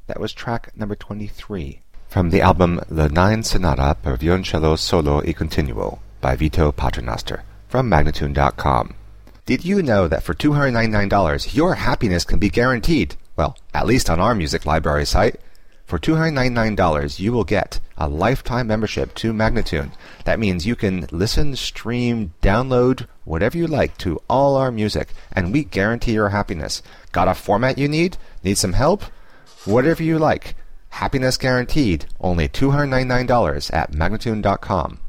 That was track number 23 from the album The Nine Sonata per Violoncello Solo e Continuo by Vito Paternoster from Magnatune.com. Did you know that for $299 your happiness can be guaranteed? Well, at least on our music library site. For $299 you will get a lifetime membership to Magnatune. That means you can listen, stream, download, whatever you like to all our music, and we guarantee your happiness. Got a format you need? Need some help? Whatever you like. Happiness guaranteed. Only $299 at Magnatune.com.